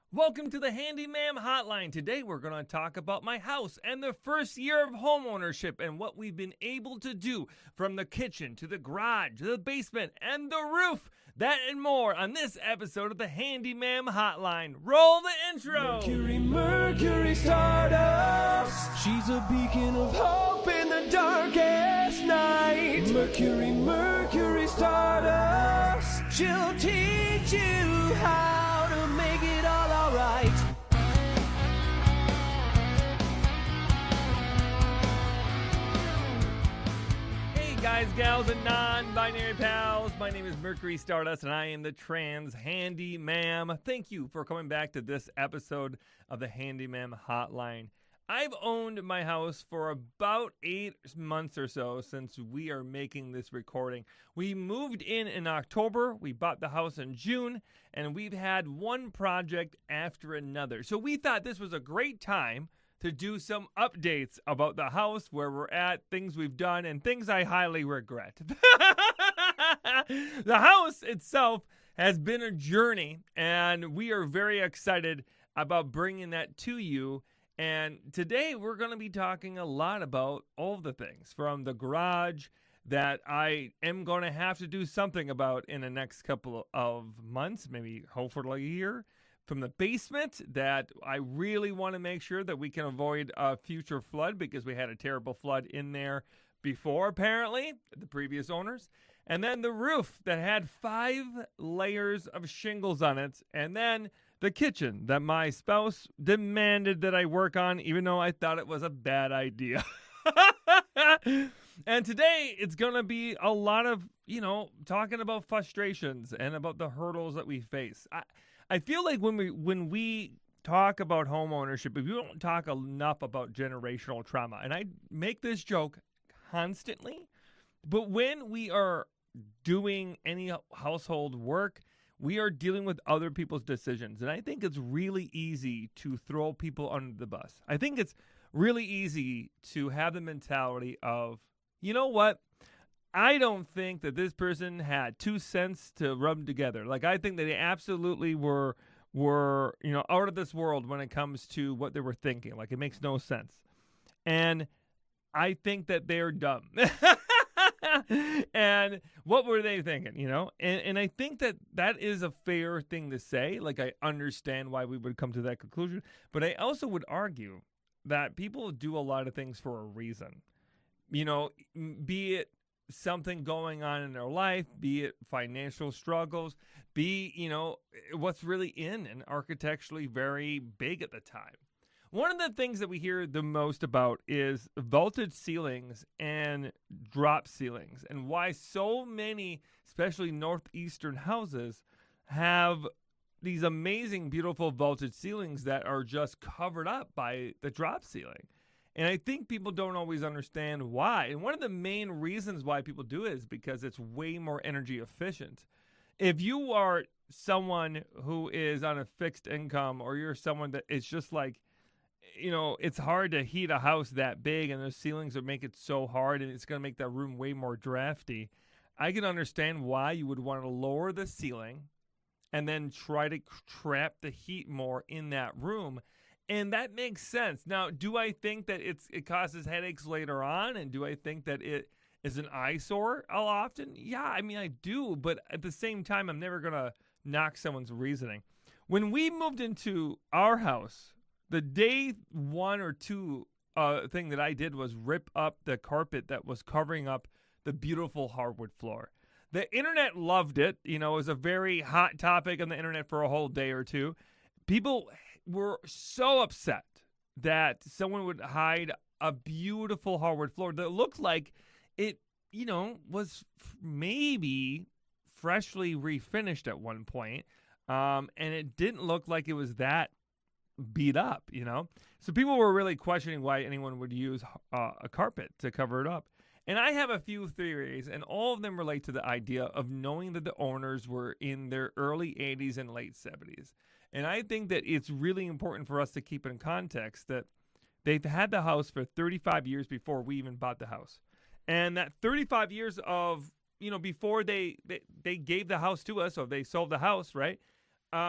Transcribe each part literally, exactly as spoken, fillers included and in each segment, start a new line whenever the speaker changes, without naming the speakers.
Welcome to the Handyman Hotline. Today we're going to talk about my house and the first year of homeownership and what we've been able to do from the kitchen to the garage to the basement and the roof. That and more on this episode of the Handyman Hotline. Roll the intro.
Mercury, Mercury Stardust. She's a beacon of hope in the darkest night. Mercury, Mercury Stardust. She'll teach you how to make it all alright.
Hey guys, gals, and non-binary pals. My name is Mercury Stardust, and I am the trans handyman. Thank you for coming back to this episode of the Handyman Hotline. I've owned my house for about eight months or so since we are making this recording. We moved in in October, we bought the house in June, and we've had one project after another. So we thought this was a great time to do some updates about the house, where we're at, things we've done, and things I highly regret. The house itself has been a journey, and we are very excited about bringing that to you. And today we're going to be talking a lot about all the things from the garage that I am going to have to do something about in the next couple of months, maybe hopefully a year, from the basement that I really want to make sure that we can avoid a future flood because we had a terrible flood in there before, apparently, the previous owners. And then the roof that had five layers of shingles on it. And then the kitchen that my spouse demanded that I work on, even though I thought it was a bad idea. And today it's going to be a lot of, you know, talking about frustrations and about the hurdles that we face. I, I feel like when we when we talk about home ownership, if we don't talk enough about generational trauma, and I make this joke constantly, but when we are doing any household work, we are dealing with other people's decisions. And I think it's really easy to throw people under the bus. I think it's really easy to have the mentality of, you know what? I don't think that this person had two cents to rub together. Like, I think that they absolutely were, were, you know, out of this world when it comes to what they were thinking. Like, it makes no sense. And I think that they're dumb. And what were they thinking, you know? And and I think that that is a fair thing to say. Like, I understand why we would come to that conclusion. But I also would argue that people do a lot of things for a reason. You know, be it something going on in their life, be it financial struggles, be, you know, what's really in and architecturally very big at the time. One of the things that we hear the most about is vaulted ceilings and drop ceilings, and why so many, especially northeastern houses, have these amazing, beautiful vaulted ceilings that are just covered up by the drop ceiling. And I think people don't always understand why. And one of the main reasons why people do it is because it's way more energy efficient. If you are someone who is on a fixed income, or you're someone that is just like, you know, it's hard to heat a house that big, and those ceilings would make it so hard, and it's going to make that room way more drafty. I can understand why you would want to lower the ceiling and then try to trap the heat more in that room. And that makes sense. Now, do I think that it's it causes headaches later on? And do I think that it is an eyesore all often? Yeah, I mean, I do. But at the same time, I'm never going to knock someone's reasoning. When we moved into our house, the day one or two uh, thing that I did was rip up the carpet that was covering up the beautiful hardwood floor. The internet loved it. You know, it was a very hot topic on the internet for a whole day or two. People were so upset that someone would hide a beautiful hardwood floor that looked like it, you know, was f- maybe freshly refinished at one point. Um, and it didn't look like it was that beat up, you know? So people were really questioning why anyone would use uh, a carpet to cover it up. And I have a few theories, and all of them relate to the idea of knowing that the owners were in their early eighties and late seventies. And I think that it's really important for us to keep in context that they've had the house for thirty-five years before we even bought the house. And that thirty-five years of, you know, before they, they, they gave the house to us, or they sold the house, right? Um,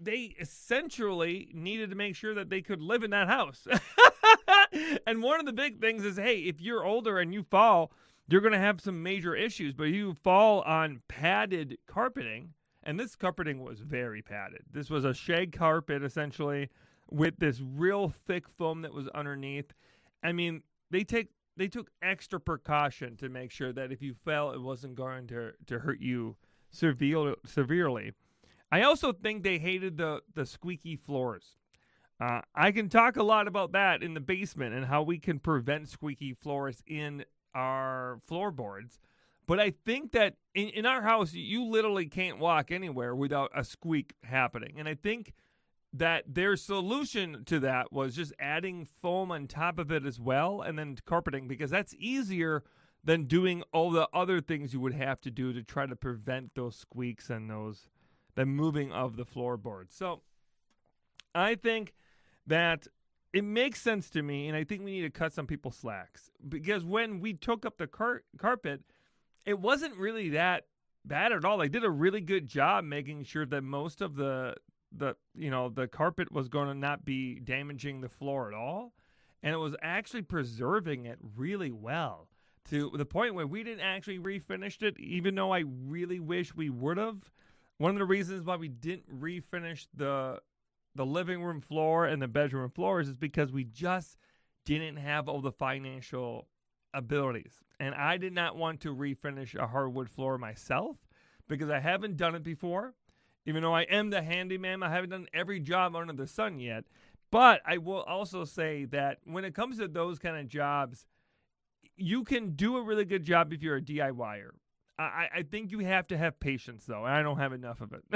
they essentially needed to make sure that they could live in that house. And one of the big things is, hey, if you're older and you fall, you're going to have some major issues. But you fall on padded carpeting, and this carpeting was very padded. This was a shag carpet, essentially, with this real thick foam that was underneath. I mean, they take they took extra precaution to make sure that if you fell, it wasn't going to, to hurt you severe, severely. I also think they hated the, the squeaky floors. Uh, I can talk a lot about that in the basement and how we can prevent squeaky floors in our floorboards. But I think that in, in our house, you literally can't walk anywhere without a squeak happening. And I think that their solution to that was just adding foam on top of it as well, and then carpeting, because that's easier than doing all the other things you would have to do to try to prevent those squeaks and those the moving of the floorboards. So I think that it makes sense to me, and I think we need to cut some people slacks, because when we took up the car- carpet, it wasn't really that bad at all. They did a really good job making sure that most of the the you know the carpet was going to not be damaging the floor at all, and it was actually preserving it really well, to the point where we didn't actually refinish it, even though I really wish we would have. One of the reasons why we didn't refinish the the living room floor and the bedroom floors is because we just didn't have all the financial abilities. And I did not want to refinish a hardwood floor myself because I haven't done it before. Even though I am the handyman, I haven't done every job under the sun yet. But I will also say that when it comes to those kind of jobs, you can do a really good job if you're a DIYer. I, I think you have to have patience, though, and I don't have enough of it.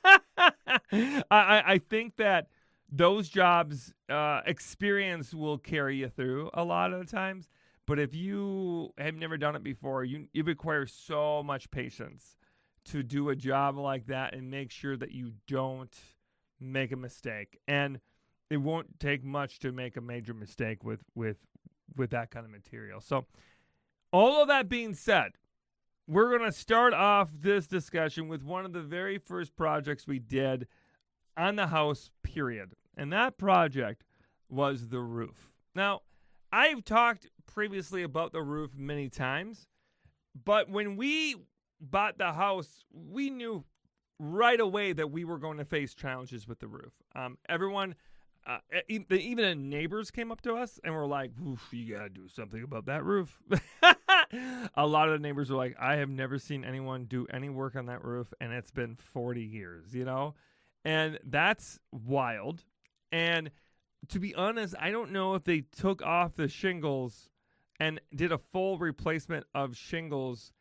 I, I think that those jobs, uh, experience will carry you through a lot of the times. But if you have never done it before, you, you require so much patience to do a job like that and make sure that you don't make a mistake. And it won't take much to make a major mistake with, with, with that kind of material. So all of that being said, we're going to start off this discussion with one of the very first projects we did on the house, period. And that project was the roof. Now, I've talked previously about the roof many times, but when we bought the house, we knew right away that we were going to face challenges with the roof. Um, everyone, uh, even the neighbors came up to us and were like, "Oof, you got to do something about that roof." A lot of the neighbors were like, I have never seen anyone do any work on that roof, and it's been forty years, you know? And that's wild. And to be honest, I don't know if they took off the shingles and did a full replacement of shingles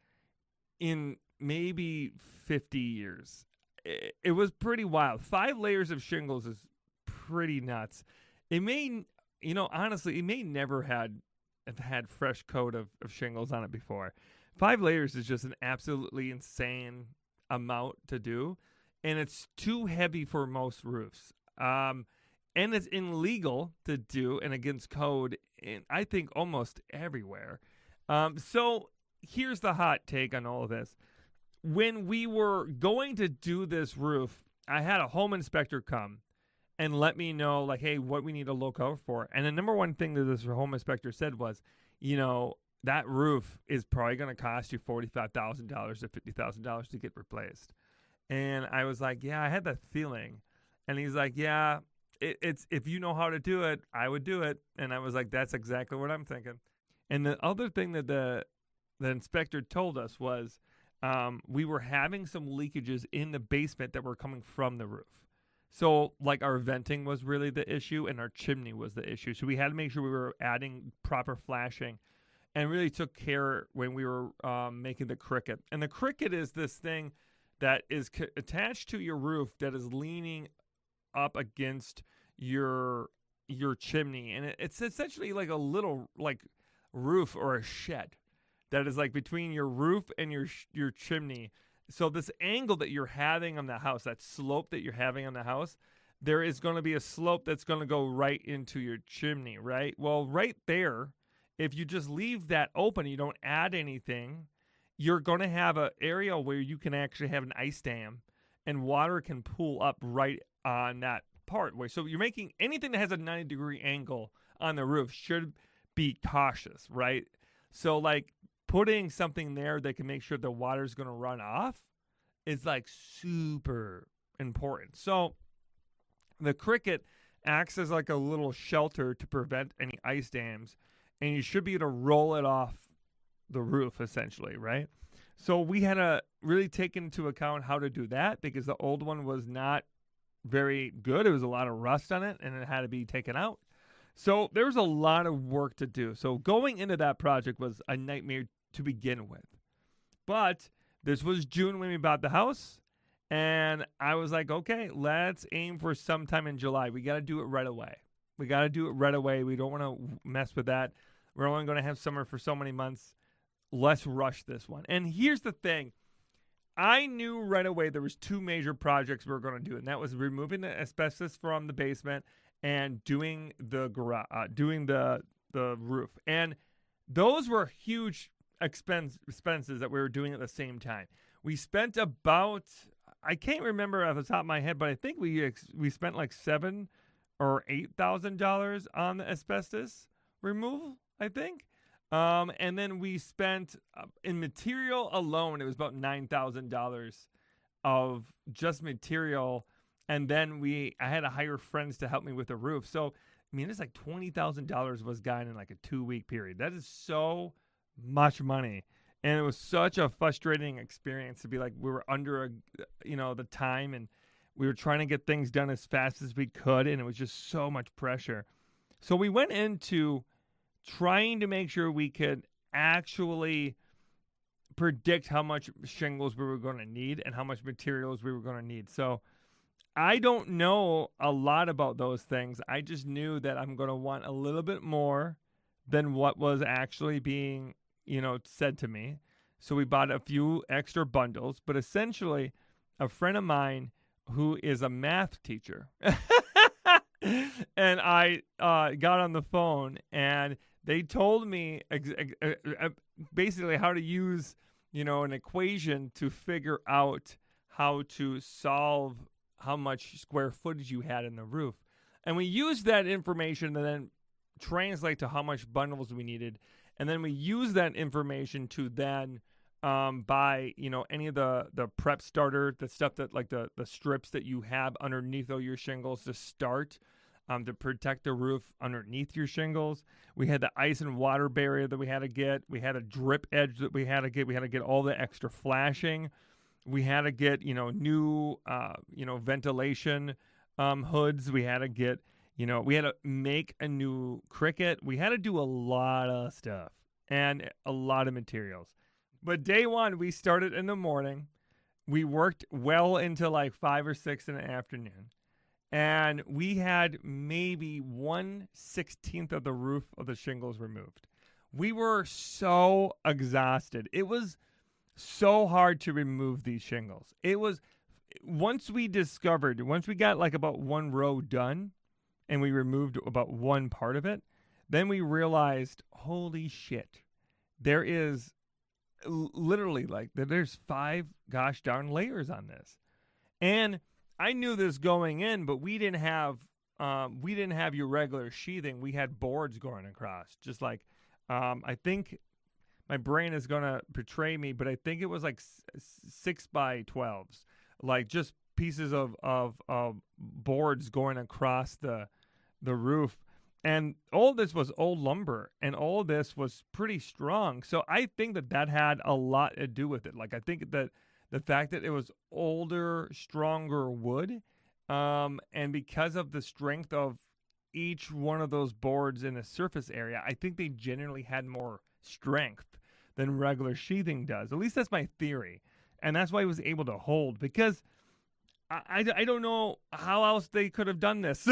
in maybe fifty years. It, it was pretty wild. Five layers of shingles is pretty nuts. It may, you know, honestly, it may never had have had fresh coat of, of shingles on it before. Five layers is just an absolutely insane amount to do, and it's too heavy for most roofs. Um, and it's illegal to do and against code in, I think, almost everywhere. Um, so here's the hot take on all of this. When we were going to do this roof, I had a home inspector come and let me know, like, hey, what we need to look out for. And the number one thing that this home inspector said was, you know, that roof is probably going to cost you forty-five thousand dollars to fifty thousand dollars to get replaced. And I was like, yeah, I had that feeling. And he's like, yeah, it, it's if you know how to do it, I would do it. And I was like, that's exactly what I'm thinking. And the other thing that the, the inspector told us was um, we were having some leakages in the basement that were coming from the roof. So, like, our venting was really the issue, and our chimney was the issue. So we had to make sure we were adding proper flashing, and really took care when we were um, making the cricket. And the cricket is this thing that is c- attached to your roof that is leaning up against your your chimney, and it, it's essentially like a little like roof or a shed that is like between your roof and your sh- your chimney. So this angle that you're having on the house, that slope that you're having on the house, there is going to be a slope that's going to go right into your chimney, right? Well, right there, if you just leave that open, you don't add anything, you're going to have an area where you can actually have an ice dam, and water can pool up right on that part. Where so you're making anything that has a ninety degree angle on the roof should be cautious, right? So like putting something there that can make sure the water's going to run off is like super important. So the Cricut acts as like a little shelter to prevent any ice dams, and you should be able to roll it off the roof essentially, right? So we had to really take into account how to do that because the old one was not very good. It was a lot of rust on it, and it had to be taken out. So there was a lot of work to do. So going into that project was a nightmare to begin with. But this was June when we bought the house, and I was like, okay, let's aim for sometime in July. We got to do it right away. We got to do it right away. We don't want to mess with that. We're only going to have summer for so many months. Let's rush this one. And here's the thing. I knew right away there was two major projects we were going to do, and that was removing the asbestos from the basement and doing the garage, uh, doing the the roof. And those were huge expense expenses that we were doing at the same time. We spent about, I can't remember off the top of my head, but I think we ex- we spent like seven or eight thousand dollars on the asbestos removal, I think. Um, and then we spent uh, in material alone, it was about nine thousand dollars of just material. And then we, I had to hire friends to help me with the roof. So, I mean, it's like twenty thousand dollars was gone in like a two week period. That is so much money. And it was such a frustrating experience to be like, we were under a, you know, the time, and we were trying to get things done as fast as we could. And it was just so much pressure. So we went into trying to make sure we could actually predict how much shingles we were going to need and how much materials we were going to need. So I don't know a lot about those things. I just knew that I'm going to want a little bit more than what was actually being, you know, said to me. So we bought a few extra bundles, but essentially a friend of mine who is a math teacher and I uh, got on the phone, and they told me ex- ex- basically how to use, you know, an equation to figure out how to solve how much square footage you had in the roof. And we used that information to then translate to how much bundles we needed. And then we use that information to then um, buy, you know, any of the, the prep starter, the stuff that like the, the strips that you have underneath all your shingles to start um, to protect the roof underneath your shingles. We had the ice and water barrier that we had to get. We had a drip edge that we had to get. We had to get all the extra flashing. We had to get, you know, new, uh, you know, ventilation um, hoods. We had to get, you know, we had to make a new Cricut. We had to do a lot of stuff and a lot of materials. But day one, we started in the morning. We worked well into like five or six in the afternoon. And we had maybe one sixteenth of the roof of the shingles removed. We were so exhausted. It was so hard to remove these shingles. It was, once we discovered, once we got like about one row done and we removed about one part of it, then we realized, holy shit, there is literally like, there's five gosh darn layers on this. And I knew this going in, but we didn't have, um, we didn't have your regular sheathing. We had boards going across, just like, um, I think, my brain is going to betray me, but I think it was like six by twelves, like just pieces of, of, of boards going across the, the roof. And all this was old lumber, and all this was pretty strong. So I think that that had a lot to do with it. Like, I think that the fact that it was older, stronger wood, um, and because of the strength of each one of those boards in the surface area, I think they generally had more strength than regular sheathing does. At least that's my theory. And that's why he was able to hold, because I, I, I don't know how else they could have done this.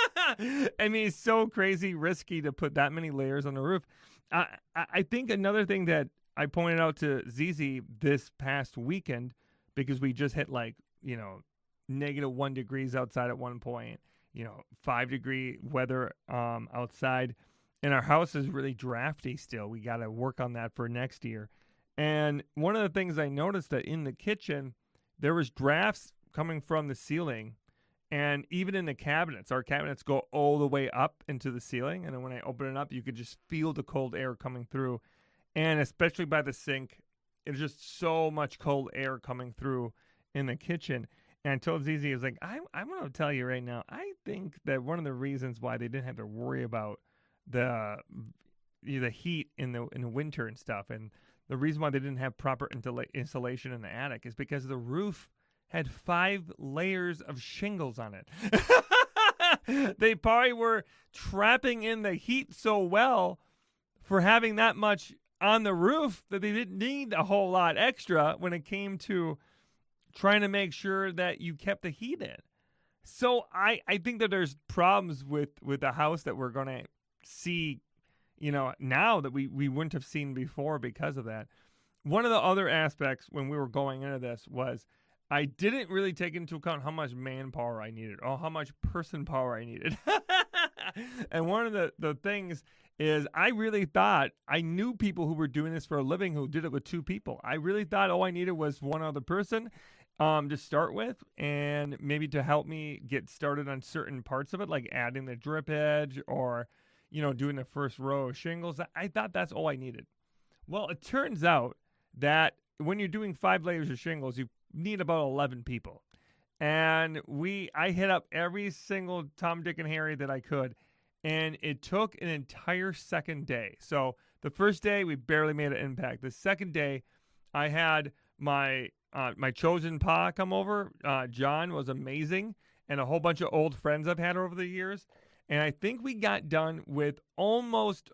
I mean, it's so crazy risky to put that many layers on the roof. I, I, I think another thing that I pointed out to Zizi this past weekend, because we just hit like, you know, negative one degrees outside at one point, you know, five degree weather um, outside. And our house is really drafty still. We got to work on that for next year. And one of the things I noticed that in the kitchen, there was drafts coming from the ceiling. And even in the cabinets, our cabinets go all the way up into the ceiling. And then when I open it up, you could just feel the cold air coming through. And especially by the sink, it's just so much cold air coming through in the kitchen. And I told Zizi, I was like, I, I'm going to tell you right now, I think that one of the reasons why they didn't have to worry about the the heat in the in the winter and stuff, and the reason why they didn't have proper insulation in the attic is because the roof had five layers of shingles on it. They probably were trapping in the heat so well for having that much on the roof that they didn't need a whole lot extra when it came to trying to make sure that you kept the heat in. So I, I think that there's problems with, with the house that we're going to see, you know, now that we, we wouldn't have seen before because of that. One of the other aspects when we were going into this was I didn't really take into account how much manpower I needed or how much person power I needed. And one of the, the things is I really thought I knew people who were doing this for a living who did it with two people. I really thought all I needed was one other person um, to start with and maybe to help me get started on certain parts of it, like adding the drip edge or, you know, doing the first row of shingles. I thought that's all I needed. Well, it turns out that when you're doing five layers of shingles, you need about eleven people. And we, I hit up every single Tom, Dick, and Harry that I could. And it took an entire second day. So the first day, we barely made an impact. The second day, I had my uh, my chosen pa come over. Uh, John was amazing. And a whole bunch of old friends I've had over the years. And I think we got done with almost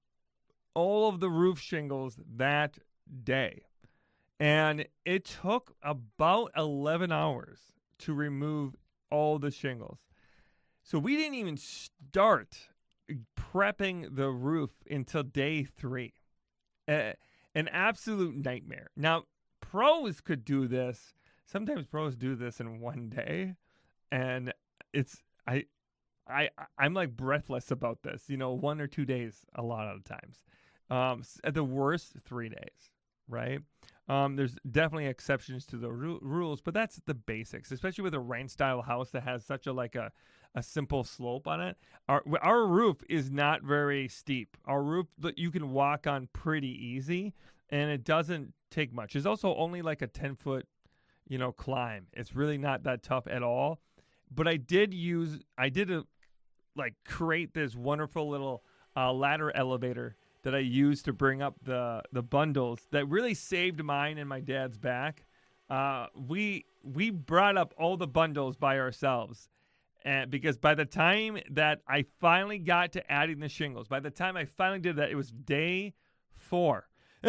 all of the roof shingles that day. And it took about eleven hours to remove all the shingles. So we didn't even start prepping the roof until day three. Uh, an absolute nightmare. Now, pros could do this. Sometimes pros do this in one day. And it's, I, I, I'm like breathless about this. You know, one or two days a lot of times. Um, at the worst, three days, right? Um, there's definitely exceptions to the ru- rules, but that's the basics, especially with a ranch style house that has such a like a, a simple slope on it. Our our roof is not very steep. Our roof that you can walk on pretty easy, and it doesn't take much. It's also only like a ten foot, you know, climb. It's really not that tough at all. But I did use I did a, like create this wonderful little uh, ladder elevator that I used to bring up the, the bundles that really saved mine and my dad's back. Uh, we we brought up all the bundles by ourselves. And because by the time that I finally got to adding the shingles, by the time I finally did that, it was day four.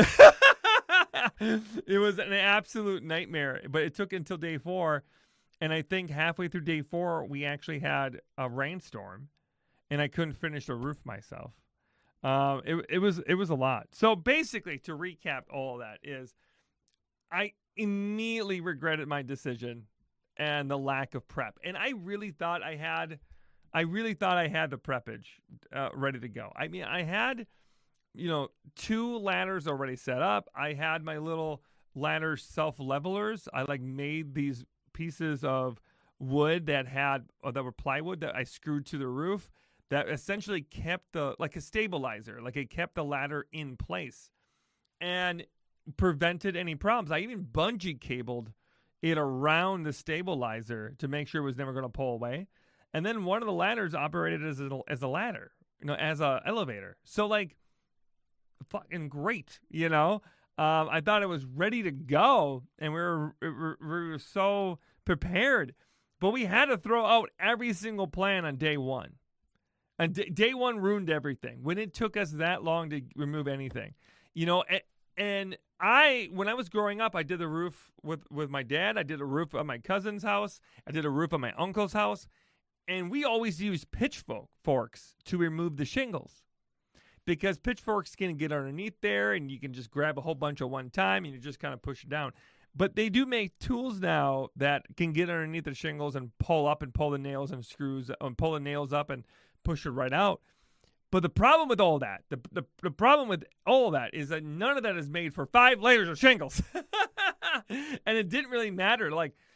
It was an absolute nightmare, but it took until day four. And I think halfway through day four, we actually had a rainstorm, and I couldn't finish the roof myself. Um, it it was it was a lot. So basically, to recap all of that is, I immediately regretted my decision and the lack of prep. And I really thought I had, I really thought I had the preppage uh, ready to go. I mean, I had, you know, two ladders already set up. I had my little ladder self levelers. I like made these pieces of wood that had or that were plywood that I screwed to the roof. That essentially kept the, like a stabilizer, like it kept the ladder in place and prevented any problems. I even bungee cabled it around the stabilizer to make sure it was never going to pull away. And then one of the ladders operated as a, as a ladder, you know, as a elevator. So like, fucking great, you know? Um, I thought it was ready to go and we were, we were, we were so prepared, but we had to throw out every single plan on day one. And d- day one ruined everything when it took us that long to remove anything, you know. And, and I, when I was growing up, I did the roof with, with my dad. I did a roof on my cousin's house. I did a roof on my uncle's house. And we always used pitchforks to remove the shingles because pitchforks can get underneath there and you can just grab a whole bunch at one time and you just kind of push it down. But they do make tools now that can get underneath the shingles and pull up and pull the nails and screws and pull the nails up and push it right out. But the problem with all that, the, the the problem with all that is that none of that is made for five layers of shingles. And it didn't really matter. Like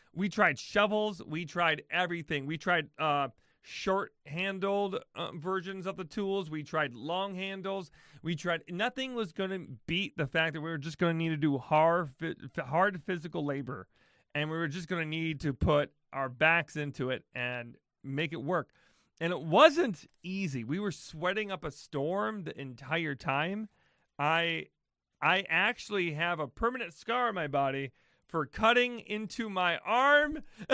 We tried shovels. We tried everything. We tried uh, short-handled uh, versions of the tools. We tried long handles. We tried. Nothing was going to beat the fact that we were just going to need to do hard, hard physical labor, and we were just going to need to put our backs into it and make it work. And it wasn't easy. We were sweating up a storm the entire time. I, I actually have a permanent scar on my body for cutting into my arm,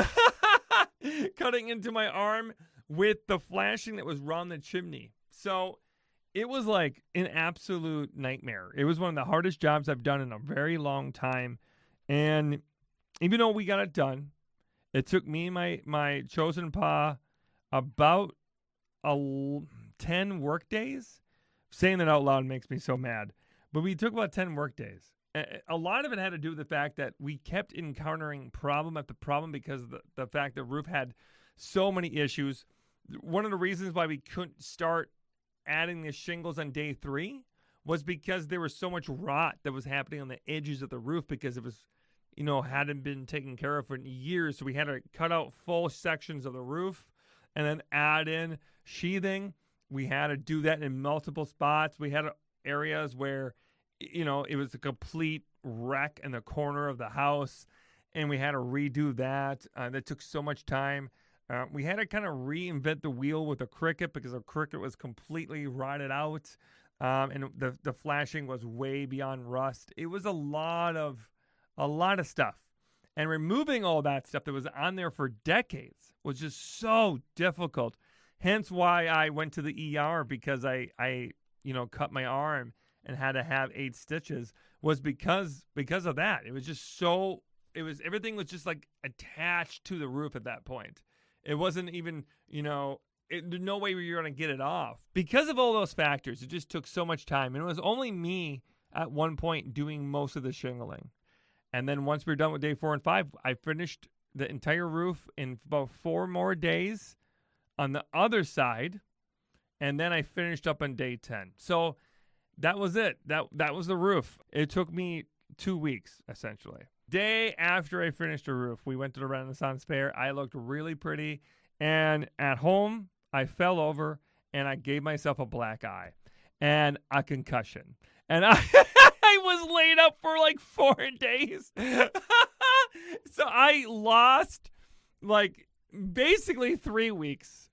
cutting into my arm with the flashing that was around the chimney. So it was like an absolute nightmare. It was one of the hardest jobs I've done in a very long time. And even though we got it done, it took me and my, my chosen pa about a, ten work days. Saying that out loud makes me so mad. But we took about ten work days. A lot of it had to do with the fact that we kept encountering problem after problem because of the, the fact the roof had so many issues. One of the reasons why we couldn't start adding the shingles on day three was because there was so much rot that was happening on the edges of the roof because it was, you know, hadn't been taken care of for years. So we had to cut out full sections of the roof and then add in sheathing. We had to do that in multiple spots. We had areas where, you know, it was a complete wreck in the corner of the house, and we had to redo that. Uh, that took so much time. Uh, we had to kind of reinvent the wheel with a Cricut because our Cricut was completely rotted out, um, and the the flashing was way beyond rust. It was a lot of a lot of stuff, and removing all that stuff that was on there for decades was just so difficult. Hence why I went to the E R because I I you know cut my arm and had to have eight stitches was because because of that. It was just so, it was, everything was just like attached to the roof at that point. It wasn't even, you know, it, there's no way we were going to get it off. Because of all those factors, it just took so much time. And it was only me at one point doing most of the shingling. And then once we were done with day four and five, I finished the entire roof in about four more days on the other side. And then I finished up on day ten. So that was it. That that was the roof. It took me two weeks, essentially. Day after I finished the roof, we went to the Renaissance Fair. I looked really pretty. And at home, I fell over, and I gave myself a black eye and a concussion. And I, I was laid up for like four days. So I lost, like, basically three weeks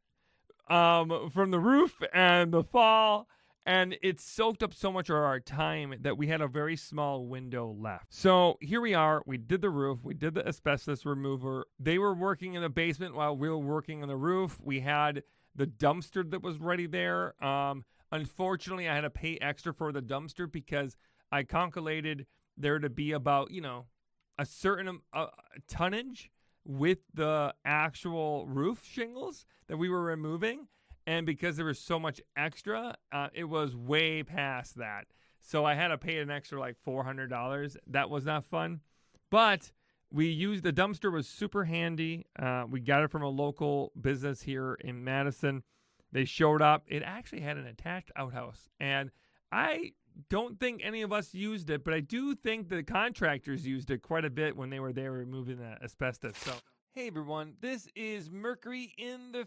um, from the roof and the fall. And it soaked up so much of our time that we had a very small window left. So here we are. We did the roof. We did the asbestos remover. They were working in the basement while we were working on the roof. We had the dumpster that was ready there. Um, unfortunately, I had to pay extra for the dumpster because I calculated there to be about, you know, a certain uh, tonnage with the actual roof shingles that we were removing. And because there was so much extra, uh, it was way past that. So I had to pay an extra like four hundred dollars. That was not fun. But we used, the dumpster was super handy. Uh, we got it from a local business here in Madison. They showed up. It actually had an attached outhouse. And I don't think any of us used it, but I do think the contractors used it quite a bit when they were there removing the asbestos. So, hey everyone, this is Mercury in the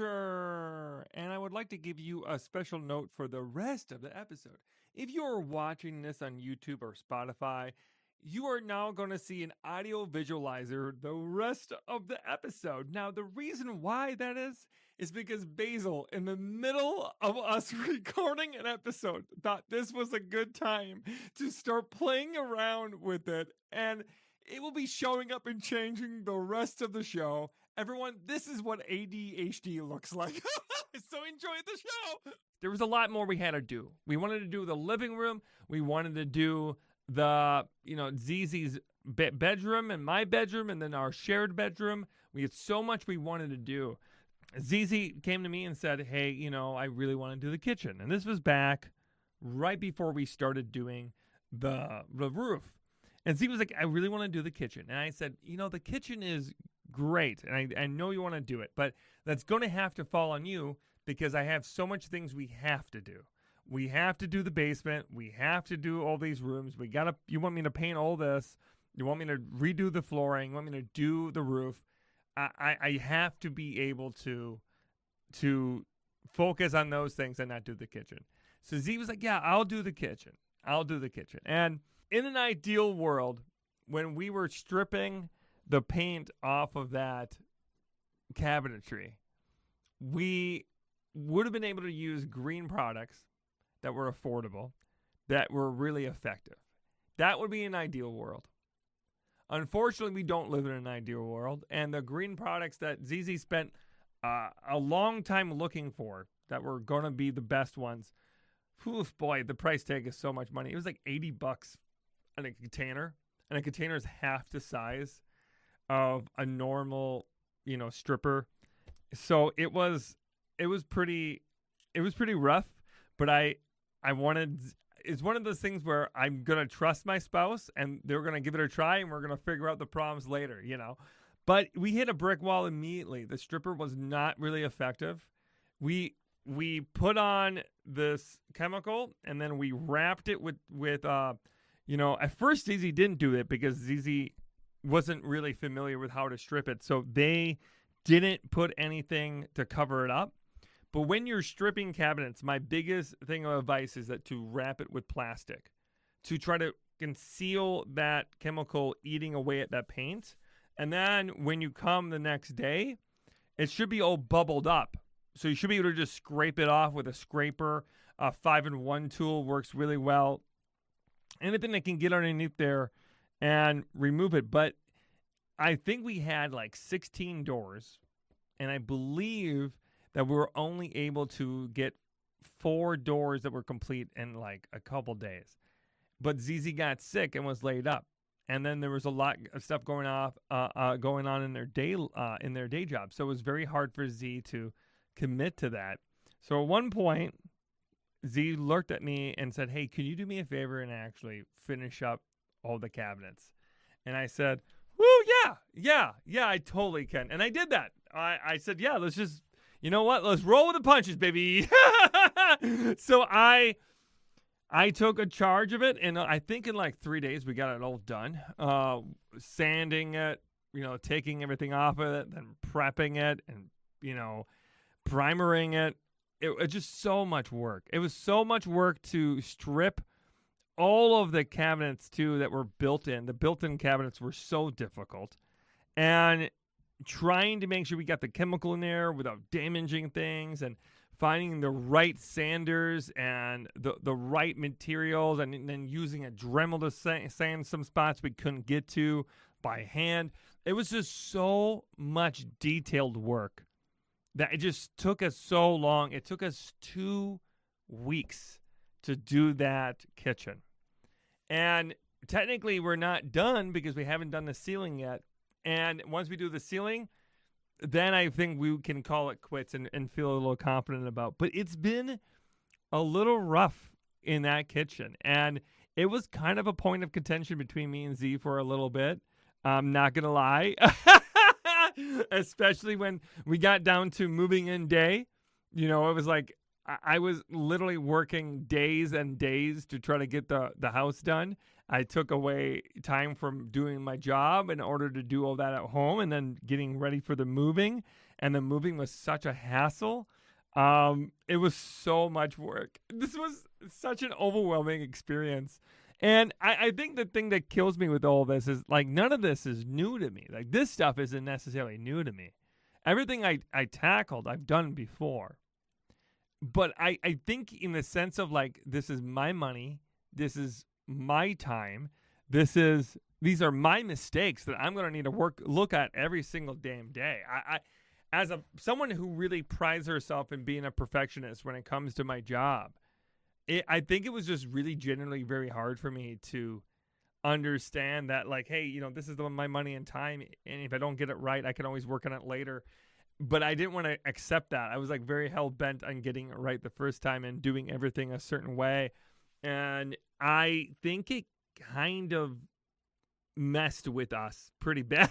future, and I would like to give you a special note for the rest of the episode. If you're watching this on YouTube or Spotify, you are now going to see an audio visualizer the rest of the episode. Now, the reason why that is, is because Basil, in the middle of us recording an episode, thought this was a good time to start playing around with it, and it will be showing up and changing the rest of the show. Everyone, this is what A D H D looks like. So enjoy the show. There was a lot more we had to do. We wanted to do the living room. We wanted to do the, you know, Zizi's be- bedroom and my bedroom and then our shared bedroom. We had so much we wanted to do. Zizi came to me and said, hey, you know, I really want to do the kitchen. And this was back right before we started doing the, the roof. And Z was like, I really want to do the kitchen. And I said, you know, the kitchen is great. And I, I know you want to do it, but that's going to have to fall on you because I have so much things we have to do. We have to do the basement. We have to do all these rooms. We got to, you want me to paint all this. You want me to redo the flooring? You want me to do the roof? I, I, I have to be able to to focus on those things and not do the kitchen. So Z was like, yeah, I'll do the kitchen. I'll do the kitchen. And in an ideal world, when we were stripping the paint off of that cabinetry, we would have been able to use green products that were affordable, that were really effective. That would be an ideal world. Unfortunately, we don't live in an ideal world, and the green products that Z Z spent uh, a long time looking for that were going to be the best ones, oof, boy, the price tag is so much money. It was like eighty bucks in a container, and a container is half the size of a normal, you know, stripper. So it was, it was pretty, it was pretty rough. But I, I wanted. It's one of those things where I'm gonna trust my spouse, and they're gonna give it a try, and we're gonna figure out the problems later, you know. But we hit a brick wall immediately. The stripper was not really effective. We we put on this chemical, and then we wrapped it with with uh, you know. At first, Z Z didn't do it because Z Z wasn't really familiar with how to strip it, so they didn't put anything to cover it up. But when you're stripping cabinets, my biggest thing of advice is that to wrap it with plastic, to try to conceal that chemical eating away at that paint. And then when you come the next day, it should be all bubbled up. So you should be able to just scrape it off with a scraper. A five in one tool works really well. Anything that can get underneath there and remove it. But I think we had like sixteen doors, and I believe that we were only able to get four doors that were complete in like a couple days. But Z Z got sick and was laid up, and then there was a lot of stuff going off, uh, uh, going on in their day, uh, in their day job. So it was very hard for Z to commit to that. So at one point, Z looked at me and said, "Hey, can you do me a favor and actually finish up all the cabinets?" And I said, "Woo, yeah, yeah, yeah, I totally can." And I did that. I, I said, "Yeah, let's just." You know what? Let's roll with the punches, baby. So I I took a charge of it, and I think in like three days we got it all done. Uh, sanding it, you know, taking everything off of it, then prepping it, and, you know, primering it. It was just so much work. It was so much work to strip all of the cabinets, too, that were built in. The built-in cabinets were so difficult. And trying to make sure we got the chemical in there without damaging things, and finding the right sanders and the the right materials, and, and then using a Dremel to sa- sand some spots we couldn't get to by hand. It was just so much detailed work that it just took us so long. It took us two weeks to do that kitchen. And technically we're not done because we haven't done the ceiling yet. And once we do the ceiling, then I think we can call it quits and, and feel a little confident about. But it's been a little rough in that kitchen. And it was kind of a point of contention between me and Z for a little bit. I'm not going to lie. Especially when we got down to moving in day. You know, it was like I, I was literally working days and days to try to get the, the house done. I took away time from doing my job in order to do all that at home, and then getting ready for the moving. And the moving was such a hassle. Um, it was so much work. This was such an overwhelming experience. And I, I think the thing that kills me with all this is, like, none of this is new to me. Like, this stuff isn't necessarily new to me. Everything I, I tackled, I've done before. But I, I think in the sense of, like, this is my money. This is my time. This is these are my mistakes that I'm going to need to work look at every single damn day. I, I as a someone who really prides herself in being a perfectionist when it comes to my job, it, I think it was just really genuinely very hard for me to understand that, like, hey, you know, this is the, my money and time, and if I don't get it right, I can always work on it later. But I didn't want to accept that. I was like very hell bent on getting it right the first time and doing everything a certain way. And I think it kind of messed with us pretty bad.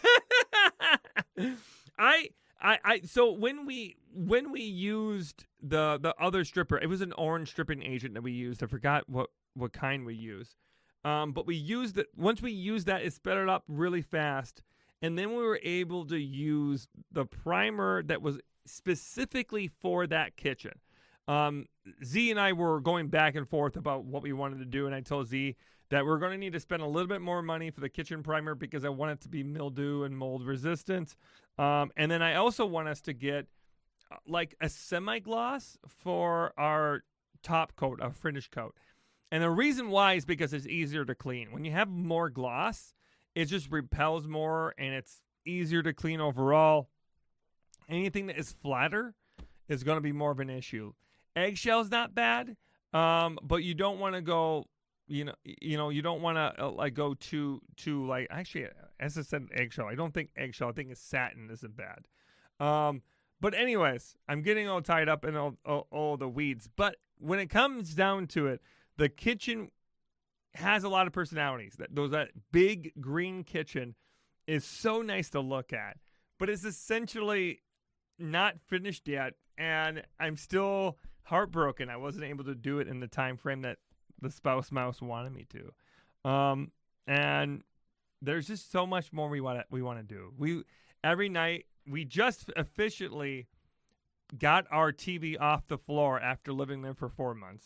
I, I, I, so when we, when we used the, the other stripper, it was an orange stripping agent that we used. I forgot what, what kind we used. Um, but we used it. Once we used that, it sped it up really fast. And then we were able to use the primer that was specifically for that kitchen. Um, Z and I were going back and forth about what we wanted to do. And I told Z that we're going to need to spend a little bit more money for the kitchen primer because I want it to be mildew and mold resistant. Um, and then I also want us to get uh, like a semi-gloss for our top coat, our finish coat. And the reason why is because it's easier to clean. When you have more gloss, it just repels more and it's easier to clean overall. Anything that is flatter is going to be more of an issue. Eggshell's not bad, um, but you don't want to go, you know, you know, you don't want to uh, like go to to like actually, as I said, eggshell. I don't think eggshell. I think it's satin isn't bad. Um, but anyways, I'm getting all tied up in all, all, all the weeds. But when it comes down to it, the kitchen has a lot of personalities. That those that big green kitchen is so nice to look at, but it's essentially not finished yet, and I'm still heartbroken I wasn't able to do it in the time frame that the spouse mouse wanted me to. Um, and there's just so much more we want to we want to do. We every night we just efficiently got our T V off the floor after living there for four months.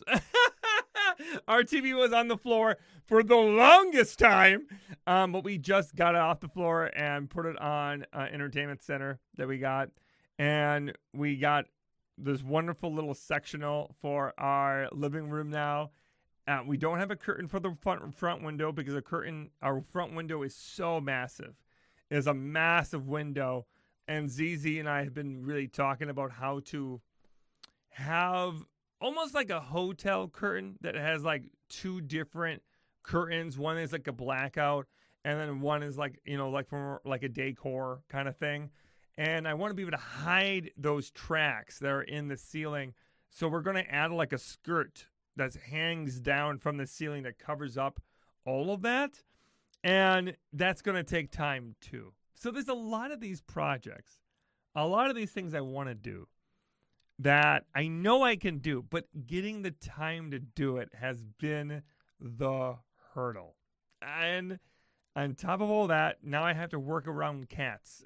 Our T V was on the floor for the longest time, um, but we just got it off the floor and put it on uh, entertainment center that we got, and we got this wonderful little sectional for our living room now. Uh, we don't have a curtain for the front front window because the curtain, our front window is so massive. It is a massive window, and Z Z and I have been really talking about how to have almost like a hotel curtain that has like two different curtains. One is like a blackout, and then one is like, you know, like from like a decor kind of thing. And I want to be able to hide those tracks that are in the ceiling. So we're going to add like a skirt that hangs down from the ceiling that covers up all of that. And that's going to take time too. So there's a lot of these projects, a lot of these things I want to do that I know I can do, but getting the time to do it has been the hurdle. And on top of all that, now I have to work around cats.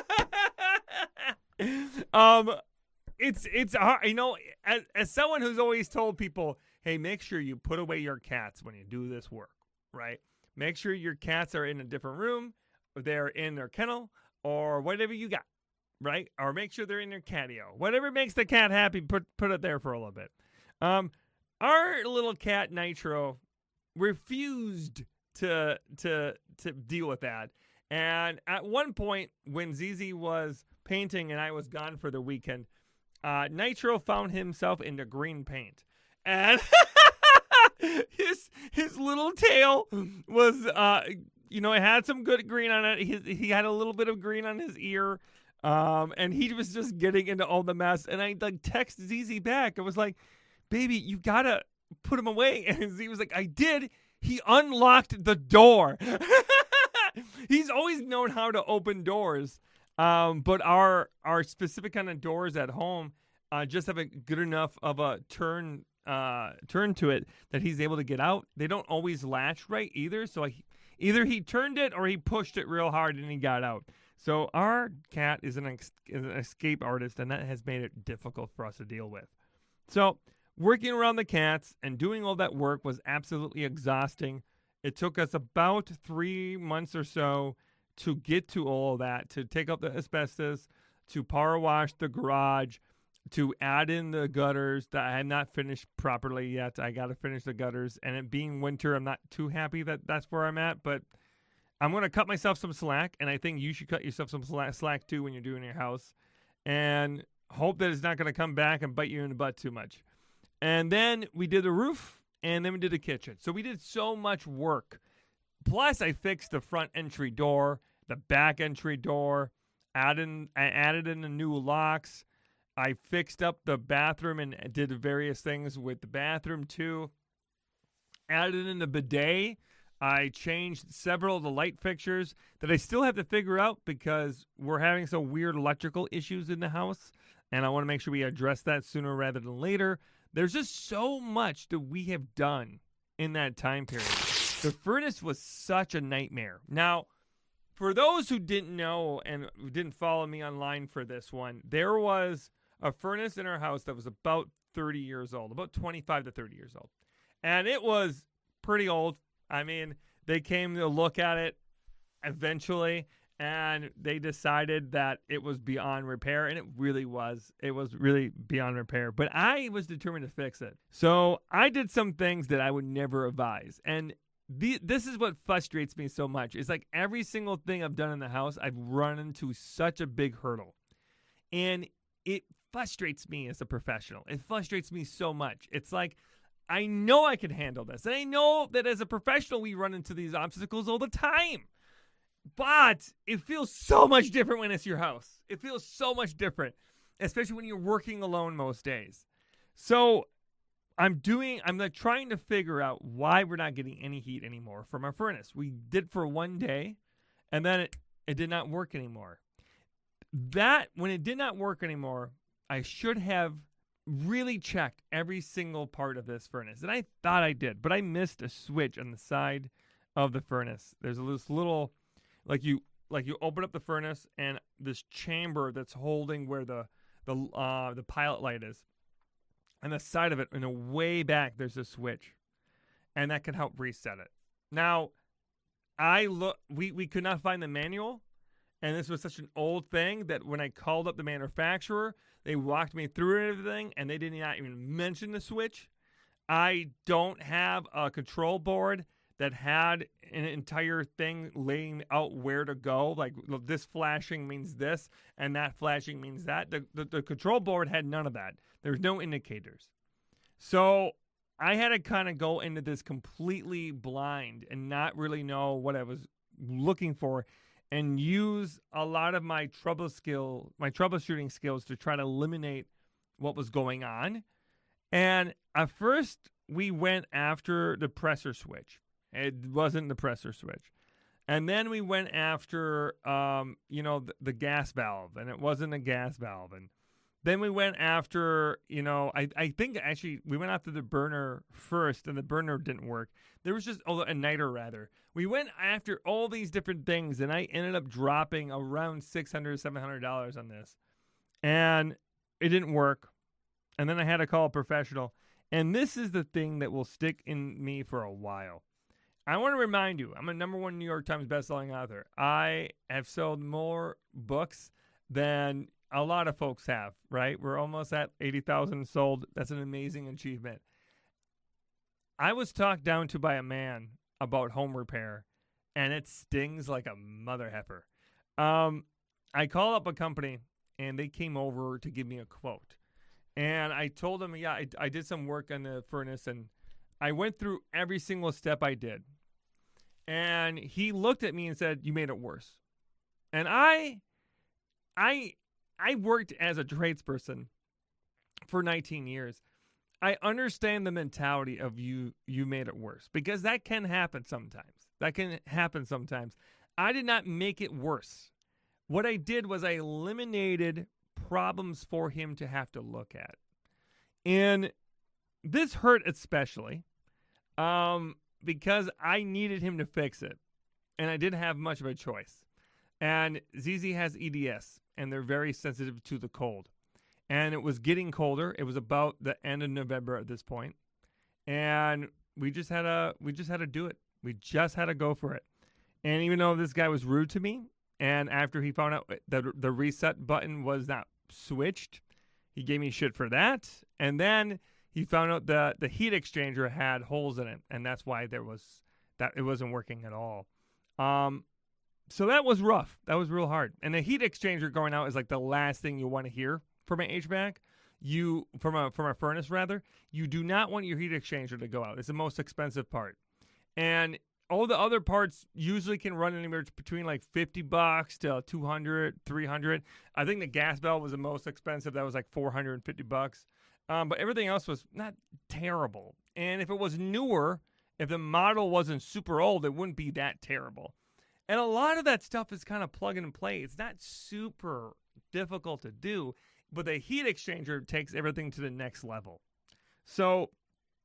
um, it's it's hard, you know, as, as someone who's always told people, hey, make sure you put away your cats when you do this work, right? Make sure your cats are in a different room, or they're in their kennel, or whatever you got. Right? Or make sure they're in their catio. Whatever makes the cat happy, put put it there for a little bit. Um, our little cat Nitro refused to to to deal with that. And at one point, when Z Z was painting and I was gone for the weekend, uh, Nitro found himself into green paint, and his his little tail was uh, you know, it had some good green on it. He he had a little bit of green on his ear. Um, and he was just getting into all the mess. And I like text Z Z back. I was like, baby, you gotta put him away. And Z was like, I did. He unlocked the door. He's always known how to open doors. Um, but our our specific kind of doors at home uh, just have a good enough of a turn uh, turn to it that he's able to get out. They don't always latch right either. So I, either he turned it or he pushed it real hard and he got out. So our cat is an, ex- is an escape artist, and that has made it difficult for us to deal with. So working around the cats and doing all that work was absolutely exhausting. It took us about three months or so to get to all of that, to take out the asbestos, to power wash the garage, to add in the gutters that I had not finished properly yet. I got to finish the gutters. And it being winter, I'm not too happy that that's where I'm at, but I'm going to cut myself some slack, and I think you should cut yourself some slack, slack too when you're doing your house, and hope that it's not going to come back and bite you in the butt too much. And then we did the roof, and then we did the kitchen. So we did so much work. Plus, I fixed the front entry door, the back entry door, added, I added in the new locks. I fixed up the bathroom and did various things with the bathroom too. Added in the bidet. I changed several of the light fixtures that I still have to figure out because we're having some weird electrical issues in the house, and I want to make sure we address that sooner rather than later. There's just so much that we have done in that time period. The furnace was such a nightmare. Now, for those who didn't know and who didn't follow me online for this one, there was a furnace in our house that was about thirty years old, about twenty-five to thirty years old. And it was pretty old. I mean, they came to look at it eventually, and they decided that it was beyond repair, and it really was. It was really beyond repair. But I was determined to fix it. So I did some things that I would never advise. And the, this is what frustrates me so much. It's like every single thing I've done in the house, I've run into such a big hurdle. And it frustrates me as a professional. It frustrates me so much. It's like, I know I can handle this. And I know that as a professional, we run into these obstacles all the time. But it feels so much different when it's your house. It feels so much different, especially when you're working alone most days. So I'm doing, I'm like trying to figure out why we're not getting any heat anymore from our furnace. We did for one day, and then it, it did not work anymore. That, when it did not work anymore, I should have really checked every single part of this furnace. And I thought I did, but I missed a switch on the side of the furnace. There's this little, like you like you open up the furnace, and this chamber that's holding where the the uh, the pilot light is. On the side of it, in a way back, there's a switch. And that can help reset it. Now, I look we, we could not find the manual. And this was such an old thing that when I called up the manufacturer, they walked me through everything, and they did not even mention the switch. I don't have a control board that had an entire thing laying out where to go. Like, this flashing means this, and that flashing means that. The, the, the control board had none of that. There's no indicators. So I had to kind of go into this completely blind and not really know what I was looking for, and use a lot of my trouble skill, my troubleshooting skills to try to eliminate what was going on. And at first, we went after the pressure switch. It wasn't the pressure switch. And then we went after, um, you know, the, the gas valve, and it wasn't a gas valve. And then we went after, you know, I, I think actually we went after the burner first, and the burner didn't work. There was just, oh, a niter rather. We went after all these different things, and I ended up dropping around six hundred dollars, seven hundred dollars on this. And it didn't work. And then I had to call a professional. And this is the thing that will stick in me for a while. I want to remind you, I'm a number one New York Times bestselling author. I have sold more books than a lot of folks have, right? We're almost at eighty thousand sold. That's an amazing achievement. I was talked down to by a man about home repair, and it stings like a mother heifer. Um, I called up a company, and they came over to give me a quote. And I told them, yeah, I, I did some work on the furnace, and I went through every single step I did. And he looked at me and said, "You made it worse." And I, I, I worked as a tradesperson for nineteen years. I understand the mentality of you, you made it worse, because that can happen sometimes. That can happen sometimes. I did not make it worse. What I did was I eliminated problems for him to have to look at. And this hurt especially um, because I needed him to fix it. And I didn't have much of a choice. And Z Z has E D S, and they're very sensitive to the cold. And it was getting colder. It was about the end of November at this point. And we just had to, we just had to do it. We just had to go for it. And even though this guy was rude to me, and after he found out that the reset button was not switched, he gave me shit for that. And then he found out that the heat exchanger had holes in it, and that's why there was that it wasn't working at all. Um, so that was rough. That was real hard. And the heat exchanger going out is like the last thing you want to hear from an H V A C. You from a from a furnace rather. You do not want your heat exchanger to go out. It's the most expensive part, and all the other parts usually can run anywhere between like fifty bucks to two hundred, three hundred. I think the gas valve was the most expensive. That was like four hundred fifty bucks. Um, but everything else was not terrible. And if it was newer, if the model wasn't super old, it wouldn't be that terrible. And a lot of that stuff is kind of plug and play. It's not super difficult to do, but the heat exchanger takes everything to the next level. So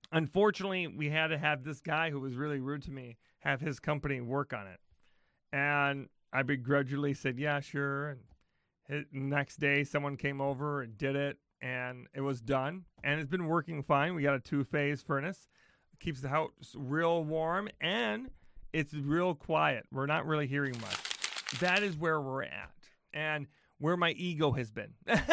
unfortunately, we had to have this guy who was really rude to me have his company work on it. And I begrudgingly said, yeah, sure. And his, next day, someone came over and did it, and it was done. And it's been working fine. We got a two-phase furnace. It keeps the house real warm, and it's real quiet. We're not really hearing much. That is where we're at, and where my ego has been.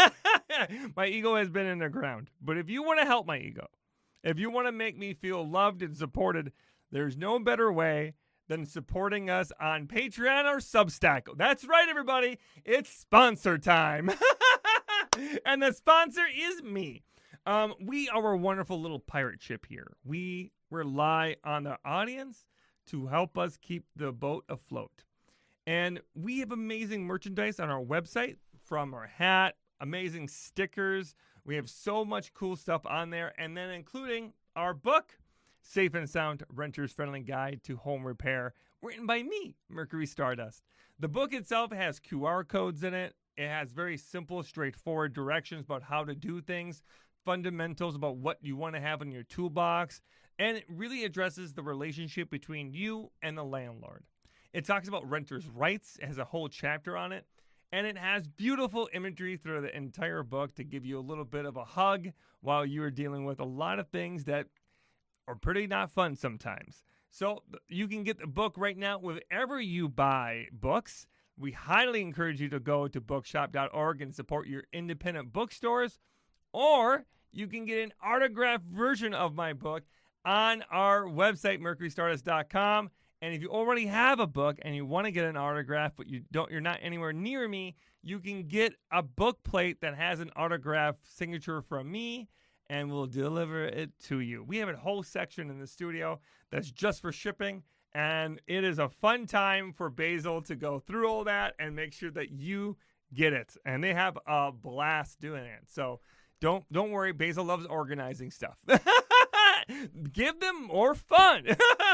My ego has been in the ground. But if you want to help my ego, if you want to make me feel loved and supported, there's no better way than supporting us on Patreon or Substack. That's right, everybody. It's sponsor time. And the sponsor is me. Um, we are a wonderful little pirate ship here. We rely on the audience to help us keep the boat afloat. And we have amazing merchandise on our website, from our hat, amazing stickers. We have so much cool stuff on there. And then including our book, Safe and Sound Renter's Friendly Guide to Home Repair, written by me, Mercury Stardust. The book itself has Q R codes in it. It has very simple, straightforward directions about how to do things, fundamentals about what you want to have in your toolbox, and it really addresses the relationship between you and the landlord. It talks about renters' rights. It has a whole chapter on it. And it has beautiful imagery through the entire book to give you a little bit of a hug while you are dealing with a lot of things that are pretty not fun sometimes. So you can get the book right now wherever you buy books. We highly encourage you to go to bookshop dot org and support your independent bookstores. Or you can get an autographed version of my book on our website, mercury stardust dot com. And if you already have a book and you want to get an autograph, but you don't, you're not anywhere near me, you can get a book plate that has an autograph signature from me, and we'll deliver it to you. We have a whole section in the studio that's just for shipping, and it is a fun time for Basil to go through all that and make sure that you get it. And they have a blast doing it. So don't don't worry, Basil loves organizing stuff. Give them more fun.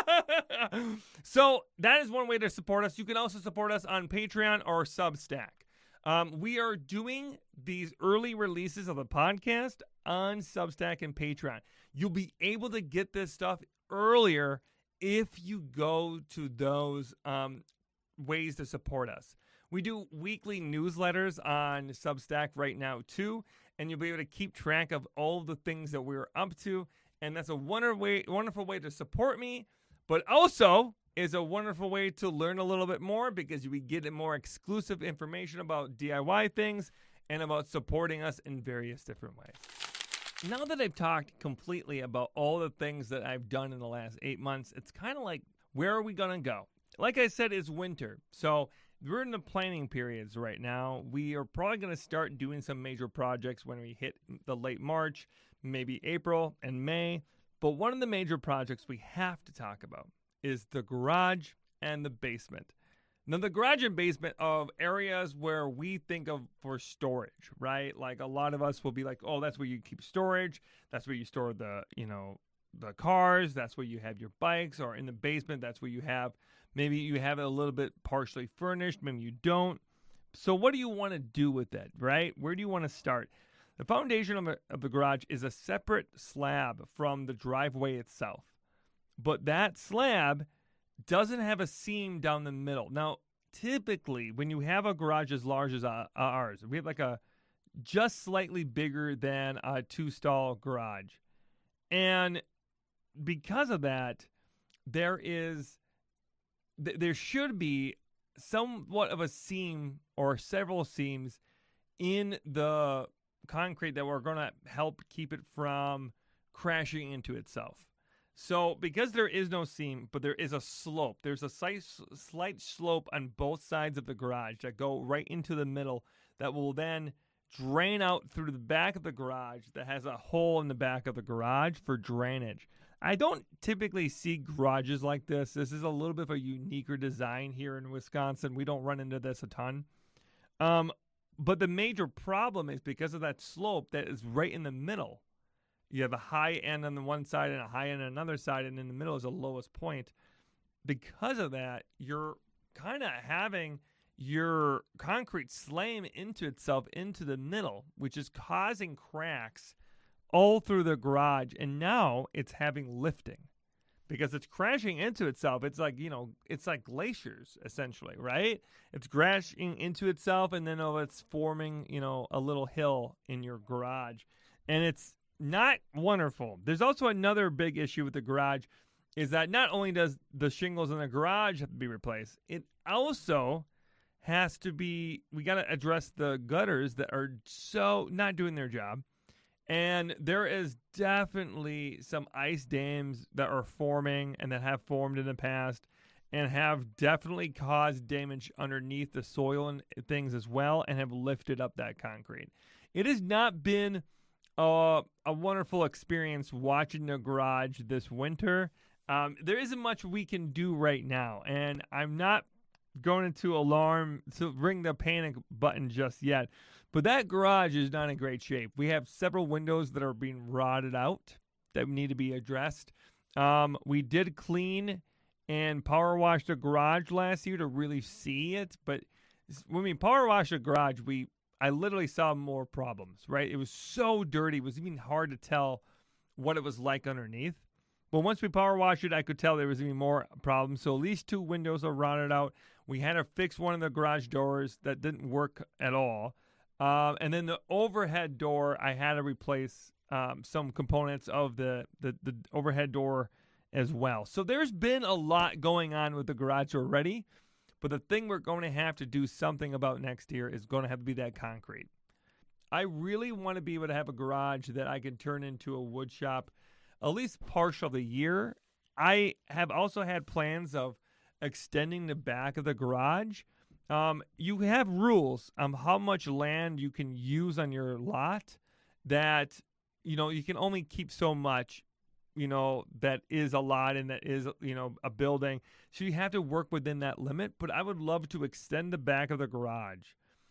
So that is one way to support us. You can also support us on Patreon or Substack. Um, we are doing these early releases of the podcast on Substack and Patreon. You'll be able to get this stuff earlier if you go to those um, ways to support us. We do weekly newsletters on Substack right now, too, and you'll be able to keep track of all the things that we're up to. And that's a wonderful way, wonderful way to support me, but also is a wonderful way to learn a little bit more, because we get more exclusive information about D I Y things and about supporting us in various different ways. Now that I've talked completely about all the things that I've done in the last eight months, it's kind of like, where are we going to go? Like I said, it's winter. So we're in the planning periods right now. We are probably going to start doing some major projects when we hit the late March, maybe April and May. But one of the major projects we have to talk about is the garage and the basement. Now, the garage and basement of areas where we think of for storage, right? Like a lot of us will be like, oh, that's where you keep storage. That's where you store the, you know, the cars. That's where you have your bikes. Or in the basement, that's where you have, maybe you have it a little bit partially furnished. Maybe you don't. So what do you want to do with it, right? Where do you want to start? The foundation of, a, of the garage is a separate slab from the driveway itself. But that slab doesn't have a seam down the middle. Now, typically, when you have a garage as large as uh, ours, we have like a just slightly bigger than a two-stall garage. And because of that, there is, th- there should be somewhat of a seam or several seams in the concrete that we're going to help keep it from crashing into itself. So because there is no seam, but there is a slope, there's a slight, slight slope on both sides of the garage that go right into the middle that will then drain out through the back of the garage that has a hole in the back of the garage for drainage. I don't typically see garages like this. This is a little bit of a uniquer design here in Wisconsin. We don't run into this a ton. Um, but the major problem is because of that slope that is right in the middle. You have a high end on the one side and a high end on another side, and in the middle is the lowest point. Because of that, you're kind of having your concrete slam into itself into the middle, which is causing cracks all through the garage, and now it's having lifting because it's crashing into itself. It's like, you know, it's like glaciers, essentially, right? It's crashing into itself, and then oh, it's forming, you know, a little hill in your garage. And it's not wonderful. There's also another big issue with the garage is that not only does the shingles in the garage have to be replaced, it also has to be, we got to address the gutters that are so not doing their job. And there is definitely some ice dams that are forming and that have formed in the past and have definitely caused damage underneath the soil and things as well and have lifted up that concrete. It has not been uh, a wonderful experience watching the garage this winter. Um, there isn't much we can do right now, and I'm not going to alarm, to ring the panic button just yet. But that garage is not in great shape. We have several windows that are being rotted out that need to be addressed. Um, we did clean and power wash the garage last year to really see it. But when we power washed the garage, we I literally saw more problems, right? It was so dirty. It was even hard to tell what it was like underneath. But once we power washed it, I could tell there was even more problems. So at least two windows are rotted out. We had to fix one of the garage doors that didn't work at all. Um, and then the overhead door, I had to replace um, some components of the, the, the overhead door as well. So there's been a lot going on with the garage already. But the thing we're going to have to do something about next year is going to have to be that concrete. I really want to be able to have a garage that I can turn into a wood shop at least partial of the year. I have also had plans of extending the back of the garage. Um, you have rules on how much land you can use on your lot that, you know, you can only keep so much, you know, that is a lot and that is, you know, a building. So you have to work within that limit. But I would love to extend the back of the garage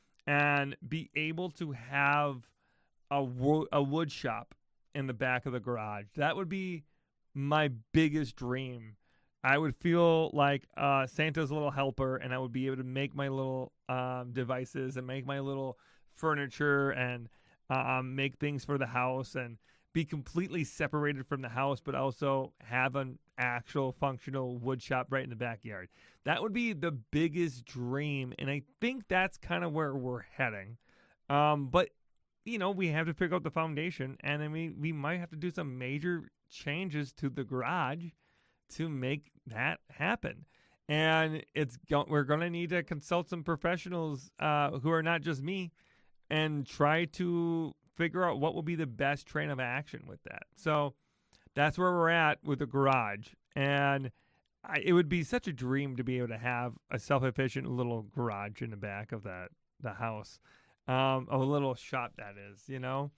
and be able to have a, wo- a wood shop in the back of the garage. That would be my biggest dream. I would feel like uh, Santa's little helper, and I would be able to make my little um, devices and make my little furniture and um, make things for the house and be completely separated from the house, but also have an actual functional wood shop right in the backyard. That would be the biggest dream, and I think that's kind of where we're heading. Um, but, you know, we have to figure out the foundation, and then we, we might have to do some major changes to the garage to make that happen. And it's go- we're going to need to consult some professionals uh, who are not just me and try to figure out what will be the best train of action with that. So that's where we're at with the garage. And I, it would be such a dream to be able to have a self-efficient little garage in the back of that the house. Um, a little shop, that is, you know.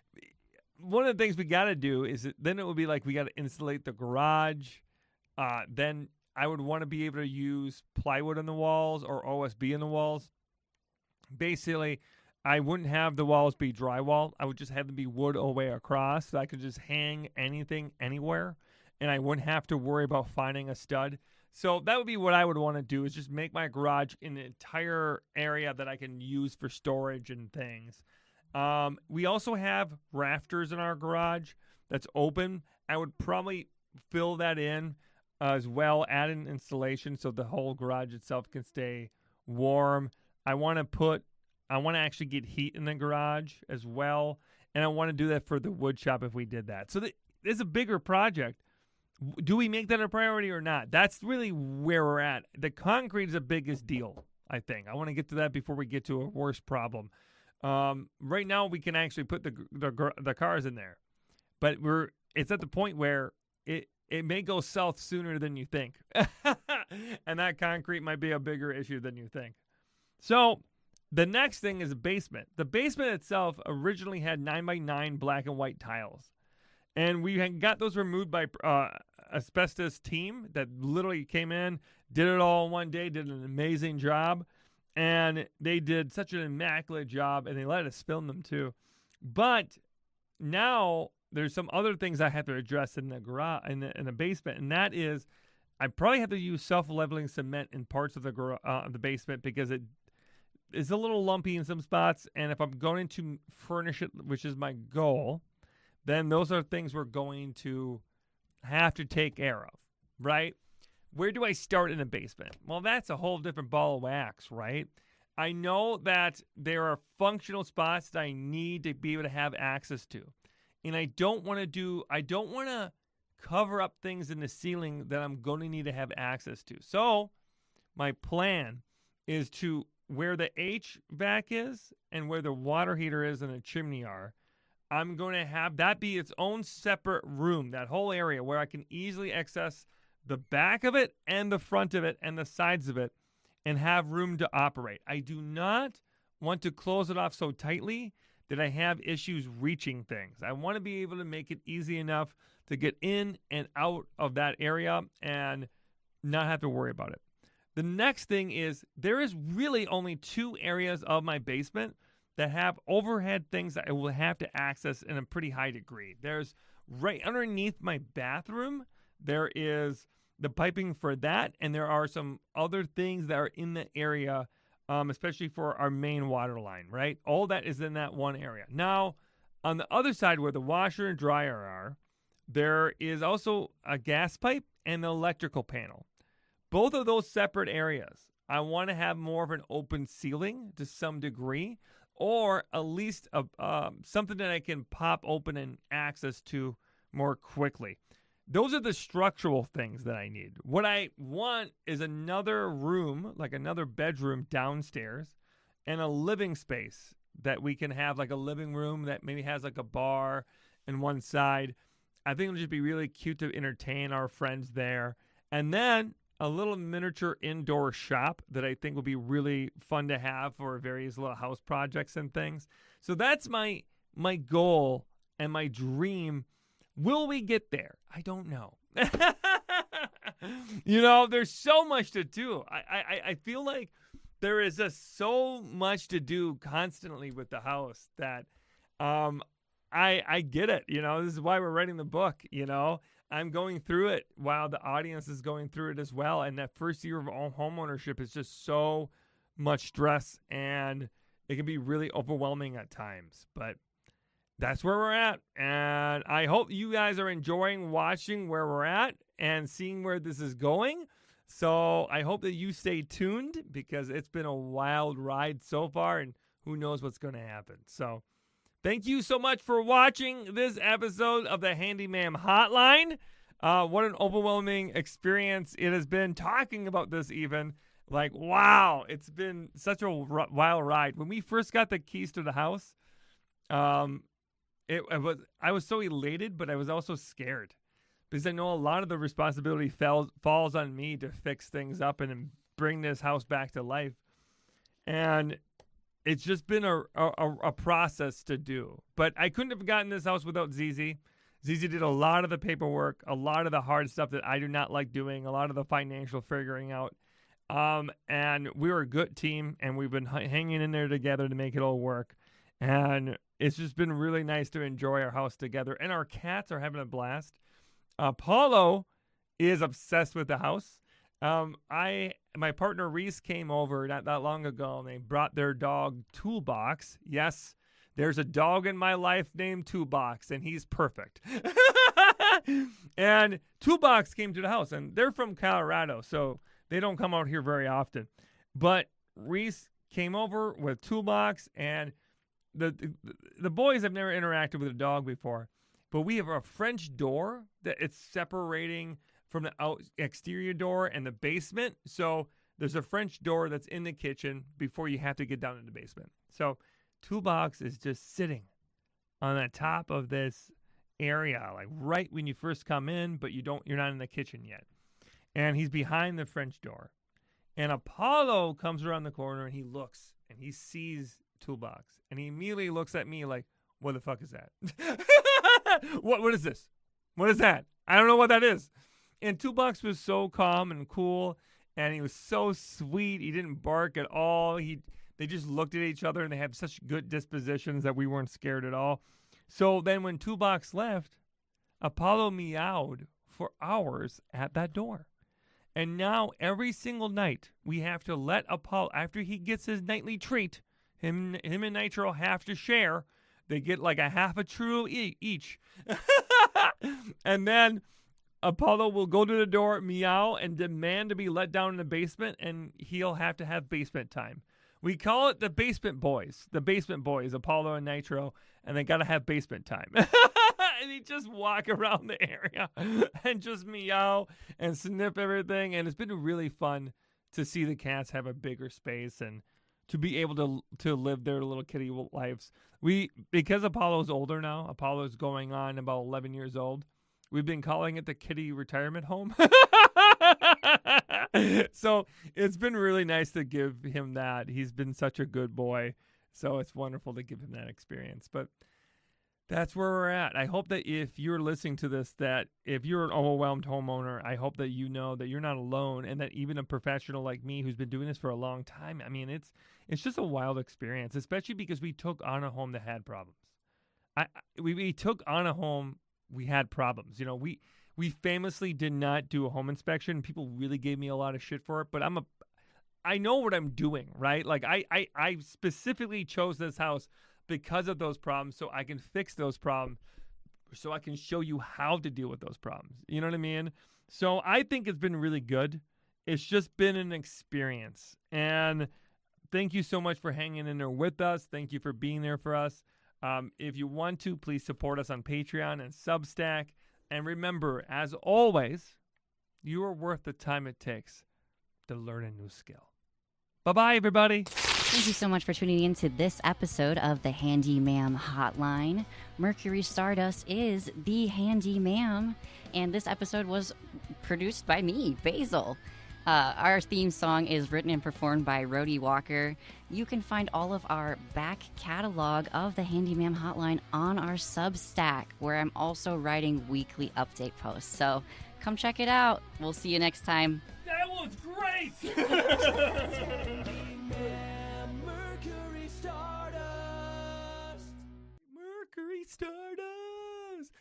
One of the things we got to do is that then it would be like we got to insulate the garage. Uh, then I would want to be able to use plywood on the walls or O S B in the walls. Basically, I wouldn't have the walls be drywall. I would just have them be wood all the way across. So I could just hang anything anywhere, and I wouldn't have to worry about finding a stud. So that would be what I would want to do, is just make my garage an entire area that I can use for storage and things. Um, we also have rafters in our garage that's open. I would probably fill that in uh, as well, add an installation so the whole garage itself can stay warm. I want to put, I want to actually get heat in the garage as well, and I want to do that for the wood shop if we did that. So th- it's a bigger project. Do we make that a priority or not? That's really where we're at. The concrete is the biggest deal, I think. I want to get to that before we get to a worse problem. Um, right now, we can actually put the, the the cars in there, but we're it's at the point where it it may go south sooner than you think, and that concrete might be a bigger issue than you think. So the next thing is the basement. The basement itself originally had nine by nine black and white tiles, and we had got those removed by uh, asbestos team that literally came in, did it all in one day, did an amazing job. And they did such an immaculate job, and they let us film them too. But now there's some other things I have to address in the garage, in the, in the basement, and that is I probably have to use self-leveling cement in parts of the gar- uh, the basement because it is a little lumpy in some spots. And if I'm going to furnish it, which is my goal, then those are things we're going to have to take care of, right? Where do I start in the basement? Well, that's a whole different ball of wax, right? I know that there are functional spots that I need to be able to have access to. And I don't want to do, I don't want to cover up things in the ceiling that I'm going to need to have access to. So my plan is to, where the H V A C is and where the water heater is and the chimney are, I'm going to have that be its own separate room, that whole area where I can easily access the back of it and the front of it and the sides of it and have room to operate. I do not want to close it off so tightly that I have issues reaching things. I want to be able to make it easy enough to get in and out of that area and not have to worry about it. The next thing is there is really only two areas of my basement that have overhead things that I will have to access in a pretty high degree. There's right underneath my bathroom, there is the piping for that, and there are some other things that are in the area, um, especially for our main water line, right? All that is in that one area. Now, on the other side where the washer and dryer are, there is also a gas pipe and an electrical panel. Both of those separate areas, I want to have more of an open ceiling to some degree, or at least a, um, something that I can pop open and access to more quickly. Those are the structural things that I need. What I want is another room, like another bedroom downstairs, and a living space that we can have, like a living room that maybe has like a bar in one side. I think it'll just be really cute to entertain our friends there. And then a little miniature indoor shop that I think will be really fun to have for various little house projects and things. So that's my my goal and my dream. Will we get there? I don't know. You know, there's so much to do. I, I, I feel like there is just so much to do constantly with the house that um, I I get it. You know, this is why we're writing the book, you know. I'm going through it while the audience is going through it as well. And that first year of home ownership is just so much stress, and it can be really overwhelming at times. But that's where we're at. And I hope you guys are enjoying watching where we're at and seeing where this is going. So I hope that you stay tuned, because it's been a wild ride so far, and who knows what's going to happen. So thank you so much for watching this episode of the Handyman Hotline. Uh, what an overwhelming experience it has been talking about this even. Like, wow, it's been such a r- wild ride. When we first got the keys to the house, um, it, it was I was so elated, but I was also scared, because I know a lot of the responsibility falls, falls on me to fix things up and bring this house back to life. And it's just been a, a a process to do. But I couldn't have gotten this house without Zizi. Zizi did a lot of the paperwork, a lot of the hard stuff that I do not like doing, a lot of the financial figuring out. Um, and we were a good team, and we've been h- hanging in there together to make it all work. And it's just been really nice to enjoy our house together. And our cats are having a blast. Uh, Paulo is obsessed with the house. Um, I, my partner Reese came over not that long ago, and they brought their dog Toolbox. Yes, there's a dog in my life named Toolbox, and he's perfect. And Toolbox came to the house, and they're from Colorado, so they don't come out here very often. But Reese came over with Toolbox, and the, the the boys have never interacted with a dog before, but we have a French door that it's separating from the out exterior door and the basement. So there's a French door that's in the kitchen before you have to get down in the basement. So Toolbox is just sitting on the top of this area, like right when you first come in, but you don't, you're not in the kitchen yet. And he's behind the French door. And Apollo comes around the corner, and he looks, and he sees Toolbox, and he immediately looks at me like, what the fuck is that? what what is this? What is that? I don't know what that is. And Toolbox was so calm and cool, and he was so sweet. He didn't bark at all. He they just looked at each other, and they had such good dispositions that we weren't scared at all. So then when Toolbox left, Apollo meowed for hours at that door. And now every single night we have to let Apollo, after he gets his nightly treat, him him and Nitro have to share They get like a half a churro e- each. And then Apollo will go to the door, meow, and demand to be let down in the basement, and he'll have to have basement time. We call it the basement boys. The basement boys, Apollo and Nitro, and they got to have basement time. And he just walk around the area and just meow and sniff everything. And it's been really fun to see the cats have a bigger space and to be able to to live their little kitty lives. We because Apollo's older now. Apollo's going on about eleven years old. We've been calling it the kitty retirement home. So it's been really nice to give him that. He's been such a good boy. So it's wonderful to give him that experience. But that's where we're at. I hope that if you're listening to this, that if you're an overwhelmed homeowner, I hope that you know that you're not alone, and that even a professional like me who's been doing this for a long time, I mean, it's it's just a wild experience, especially because we took on a home that had problems. I we, we took on a home, we had problems. You know, we we famously did not do a home inspection. People really gave me a lot of shit for it, but I'm a I know what I'm doing, right? Like I I, I specifically chose this house because of those problems, so I can fix those problems, so I can show you how to deal with those problems. You know what I mean? So I think it's been really good. It's just been an experience. And thank you so much for hanging in there with us. Thank you for being there for us. Um, if you want to, please support us on Patreon and Substack. And remember, as always, you are worth the time it takes to learn a new skill. Bye-bye, everybody.
Thank you so much for tuning in to this episode of the Handy Ma'am Hotline. Mercury Stardust is the Handy Ma'am, and this episode was produced by me, Basil. Uh, our theme song is written and performed by Rhodey Walker. You can find all of our back catalog of the Handy Ma'am Hotline on our Substack, where I'm also writing weekly update posts. So come check it out. We'll see you next time.
That was great!
Mercury Stardust.
Mercury Stardust.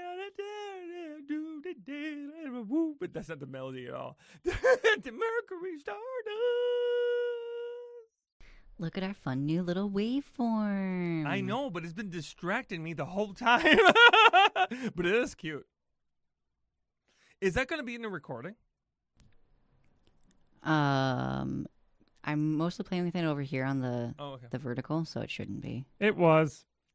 Da-da-da-da-do-da-da-da-woo. But that's not the melody at all. The Mercury Stardust.
Look at our fun new little waveform.
I know, but it's been distracting me the whole time. But it is cute. Is that going to be in the recording?
Um, I'm mostly playing with it over here on the
Oh, okay.
the vertical, so it shouldn't be.
It was.